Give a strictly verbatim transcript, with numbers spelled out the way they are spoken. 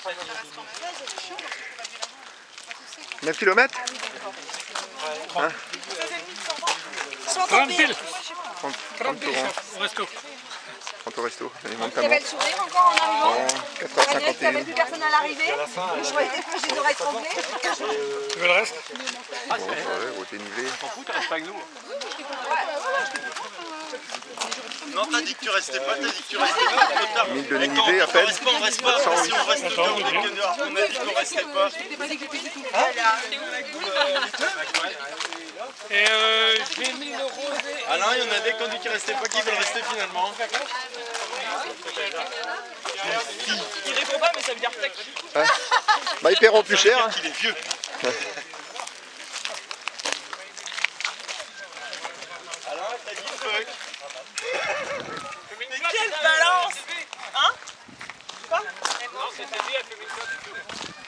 neuf kilomètres hein? trente piles. trente, trente piles au resto. trente au resto. Il y avait le sourire encore en arrivant. quatre heures cinquante Il n'y avait plus personne à l'arrivée. Je voyais que les oreilles trembler. Tu veux le reste? Bon, ouais, au dénivelé. T'en fous, tu restes pas avec nous. Non, t'as dit que tu restais pas, t'as dit que tu restais pas. mille de dénivelé à peine. On reste pas, on reste pas. Si on reste pas, on a dit qu'on restait pas. Et euh, j'ai mis le rosé. Ah non, il y en a des qui ont dit qu'ils restaient pas, qui veulent rester finalement. Il répond pas, mais ça veut dire tech. Hein? Bah ils paieront plus cher. Hein. Il est vieux. Alors, t'as dit fuck. Mais quelle balance! Hein? Quoi? Non, c'était dit, elle fait mille fois.